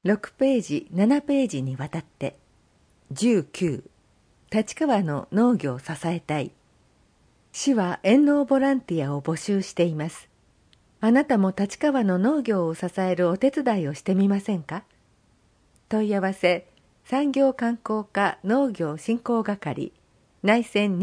6ページ、7ページにわたって。19、立川の農業を支えたい。市は遠農ボランティアを募集しています。あなたも立川の農業を支えるお手伝いをしてみませんか？問い合わせ、産業観光課農業振興係、内線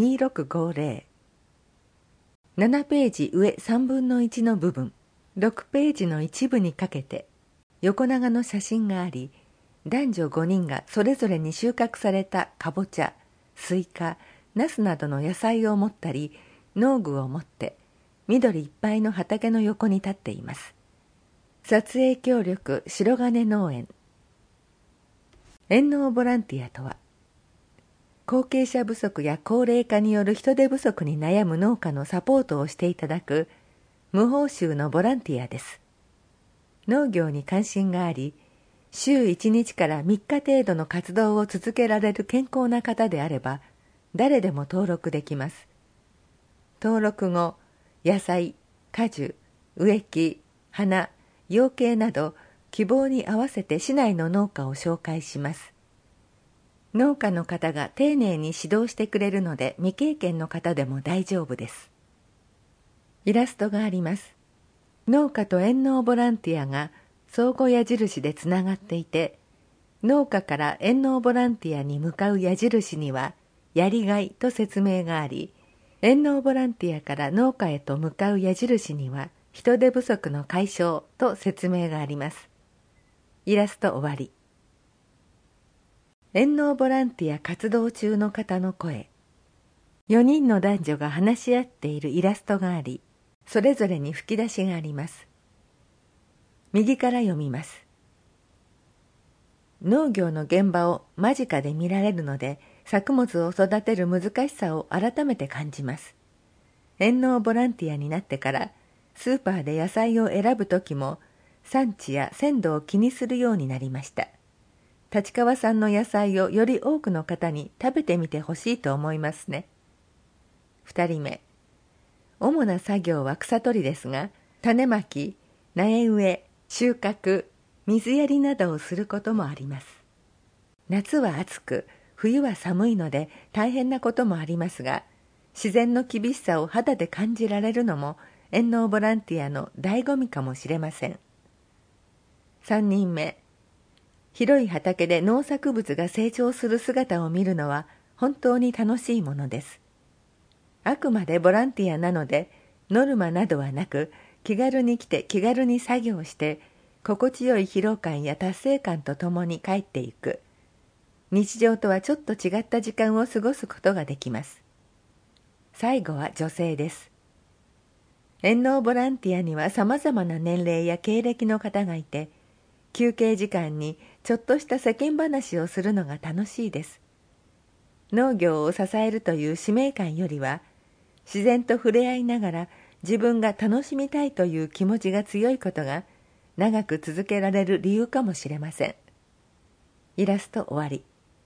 2650。7ページ上3分の1の部分、6ページの一部にかけて、横長の写真があり、男女5人がそれぞれに収穫されたかぼちゃ、スイカ、ナスなどの野菜を持ったり、農具を持って、緑いっぱいの畑の横に立っています。撮影協力白金農園。遠農ボランティアとは、後継者不足や高齢化による人手不足に悩む農家のサポートをしていただく無報酬のボランティアです。農業に関心があり、週1日から3日程度の活動を続けられる健康な方であれば、誰でも登録できます。登録後、野菜、果樹、植木、花、養鶏など希望に合わせて市内の農家を紹介します。農家の方が丁寧に指導してくれるので未経験の方でも大丈夫です。イラストがあります。農家と遠農ボランティアが相互矢印でつながっていて、農家から遠農ボランティアに向かう矢印にはやりがいと説明があり、遠農ボランティアから農家へと向かう矢印には人手不足の解消と説明があります。イラスト終わり。遠農ボランティア活動中の方の声。4人の男女が話し合っているイラストがあり、それぞれに吹き出しがあります。右から読みます。農業の現場を間近で見られるので、作物を育てる難しさを改めて感じます。遠農ボランティアになってから、スーパーで野菜を選ぶときも、産地や鮮度を気にするようになりました。立川産の野菜をより多くの方に食べてみてほしいと思いますね。2人目。主な作業は草取りですが、種まき、苗植え、収穫、水やりなどをすることもあります。夏は暑く、冬は寒いので大変なこともありますが、自然の厳しさを肌で感じられるのも遠農ボランティアの醍醐味かもしれません。3人目。広い畑で農作物が成長する姿を見るのは本当に楽しいものです。あくまでボランティアなので、ノルマなどはなく、気軽に来て気軽に作業して、心地よい疲労感や達成感とともに帰っていく。日常とはちょっと違った時間を過ごすことができます。最後は女性です。遠農ボランティアには様々な年齢や経歴の方がいて、休憩時間にちょっとした世間話をするのが楽しいです。農業を支えるという使命感よりは、自然と触れ合いながら自分が楽しみたいという気持ちが強いことが長く続けられる理由かもしれません。イラスト終わり。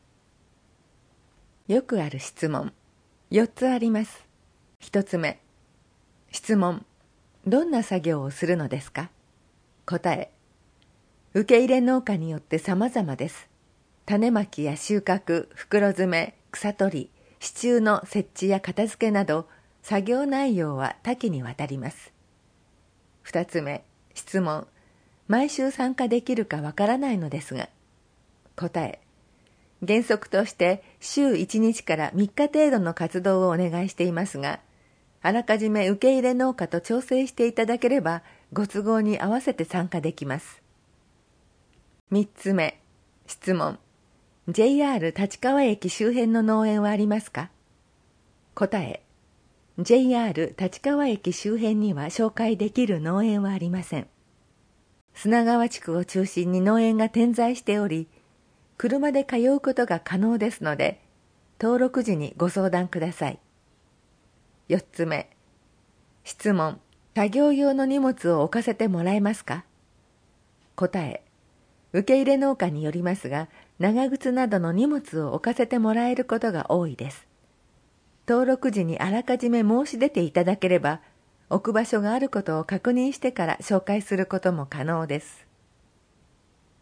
よくある質問。4つあります。1つ目。質問。どんな作業をするのですか？答え。受け入れ農家によって様々です。種まきや収穫、袋詰め、草取り、支柱の設置や片付けなど、作業内容は多岐にわたります。2つ目、質問。毎週参加できるかわからないのですが。答え。原則として週1日から3日程度の活動をお願いしていますが、あらかじめ受け入れ農家と調整していただければ、ご都合に合わせて参加できます。3つ目、質問。JR 立川駅周辺の農園はありますか？答え。JR 立川駅周辺には紹介できる農園はありません。砂川地区を中心に農園が点在しており、車で通うことが可能ですので、登録時にご相談ください。4つ目。質問。作業用の荷物を置かせてもらえますか？答え。受け入れ農家によりますが、長靴などの荷物を置かせてもらえることが多いです。登録時にあらかじめ申し出ていただければ、置く場所があることを確認してから紹介することも可能です。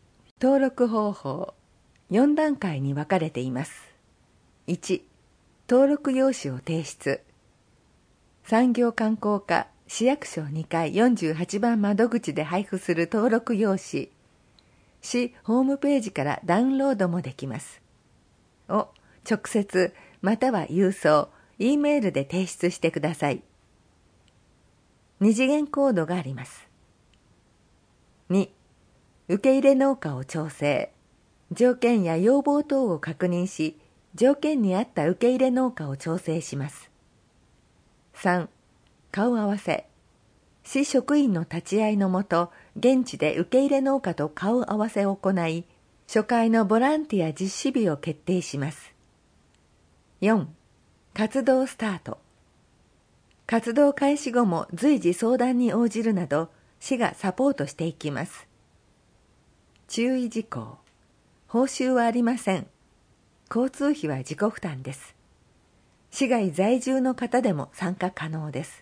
登録方法4段階に分かれています。1、登録用紙を提出。産業観光課市役所2階48番窓口で配布する登録用紙、市ホームページからダウンロードもできます。を直接または郵送、Eメールで提出してください。2次元コードがあります。2、受け入れ農家を調整。条件や要望等を確認し、条件に合った受け入れ農家を調整します。3、顔合わせ。市職員の立ち会いのもと、現地で受け入れ農家と顔合わせを行い、初回のボランティア実施日を決定します。4、活動スタート。活動開始後も随時相談に応じるなど、市がサポートしていきます。注意事項。報酬はありません。交通費は自己負担です。市外在住の方でも参加可能です。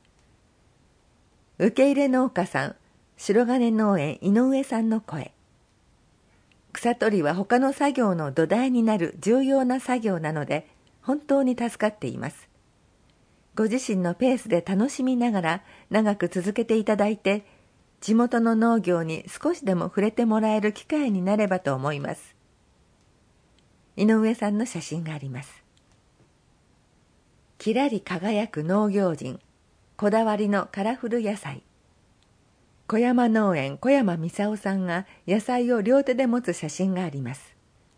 受け入れ農家さん、白金農園井上さんの声。草取りは他の作業の土台になる重要な作業なので、本当に助かっています。ご自身のペースで楽しみながら長く続けていただいて、地元の農業に少しでも触れてもらえる機会になればと思います。井上さんの写真があります。きらり輝く農業人、こだわりのカラフル野菜。小山農園小山美沙夫さんが野菜を両手で持つ写真があります。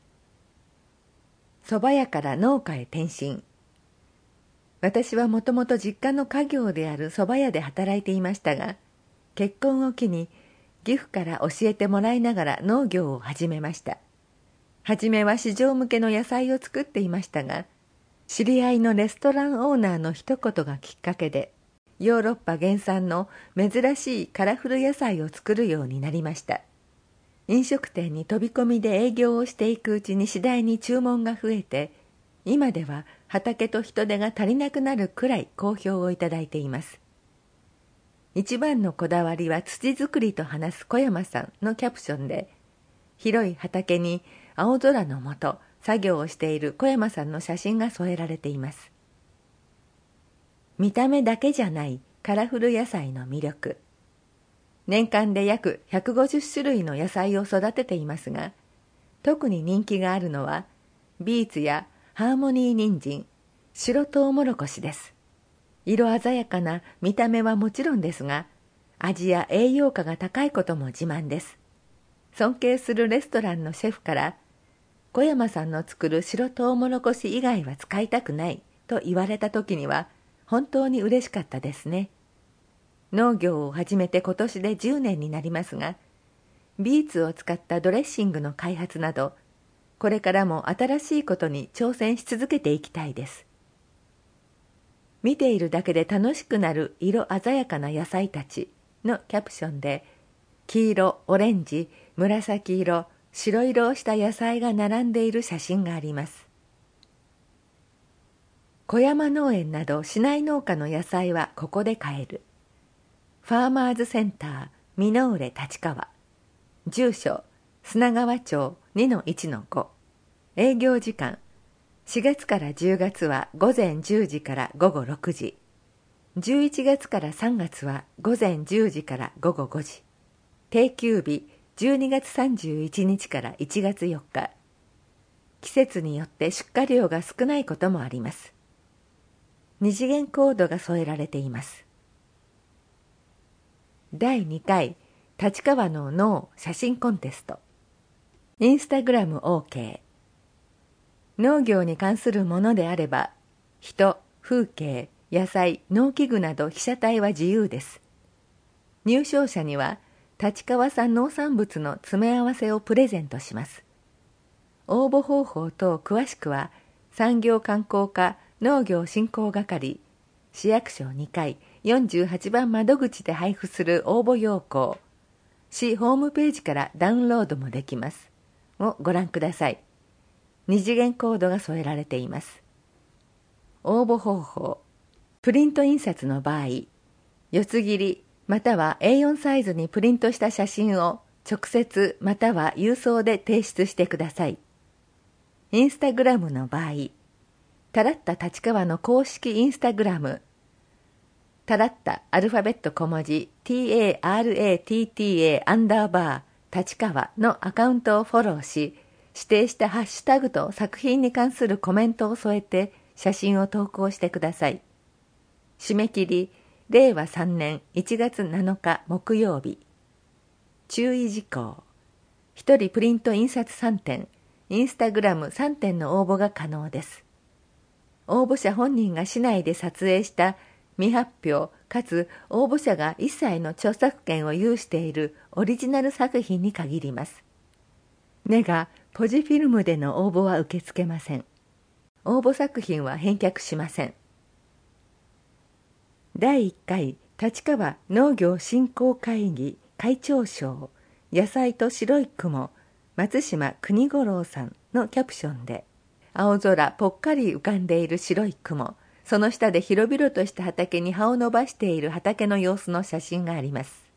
蕎麦屋から農家へ転身。私はもともと実家の家業である蕎麦屋で働いていましたが、結婚を機に岐阜から教えてもらいながら農業を始めました。はじめは市場向けの野菜を作っていましたが、知り合いのレストランオーナーの一言がきっかけで、ヨーロッパ原産の珍しいカラフル野菜を作るようになりました。飲食店に飛び込みで営業をしていくうちに次第に注文が増えて、今では畑と人手が足りなくなるくらい好評をいただいています。一番のこだわりは土作りと話す小山さんのキャプションで、広い畑に青空の下作業をしている小山さんの写真が添えられています。見た目だけじゃないカラフル野菜の魅力。年間で約150種類の野菜を育てていますが、特に人気があるのはビーツやハーモニー人参、白トウモロコシです。色鮮やかな見た目はもちろんですが、味や栄養価が高いことも自慢です。尊敬するレストランのシェフから、小山さんの作る白トウモロコシ以外は使いたくないと言われた時には、本当に嬉しかったですね。農業を始めて今年で10年になりますが、ビーツを使ったドレッシングの開発など、これからも新しいことに挑戦し続けていきたいです。見ているだけで楽しくなる色鮮やかな野菜たちのキャプションで、黄色、オレンジ、紫色、白色をした野菜が並んでいる写真があります。小山農園など市内農家の野菜はここで買える。ファーマーズセンター箕浦立川。住所砂川町 2-1-5。営業時間4月から10月は午前10時から午後6時。11月から3月は午前10時から午後5時。定休日12月31日から1月4日。季節によって出荷量が少ないこともあります。二次元コードが添えられています。第2回立川の農写真コンテスト。インスタグラム OK。農業に関するものであれば、人、風景、野菜、農機具など被写体は自由です。入賞者には立川産農産物の詰め合わせをプレゼントします。応募方法等詳しくは産業観光課農業振興係市役所2階48番窓口で配布する応募要項、市ホームページからダウンロードもできます。をご覧ください。二次元コードが添えられています。応募方法。プリント印刷の場合、四つ切りまたは A4 サイズにプリントした写真を直接または郵送で提出してください。インスタグラムの場合、タラッタ立川の公式インスタグラム、タラッタアルファベット小文字 TARATTA_ 立川のアカウントをフォローし、指定したハッシュタグと作品に関するコメントを添えて写真を投稿してください。締め切り、令和3年1月7日木曜日。注意事項。1人プリント印刷3点、インスタグラム3点の応募が可能です。応募者本人が市内で撮影した未発表かつ応募者が一切の著作権を有しているオリジナル作品に限ります。ネガポジフィルムでの応募は受け付けません。応募作品は返却しません。第1回立川農業振興会議会長賞野菜と白い雲松島邦五郎さんのキャプションで、青空ぽっかり浮かんでいる白い雲、その下で広々とした畑に葉を伸ばしている畑の様子の写真があります。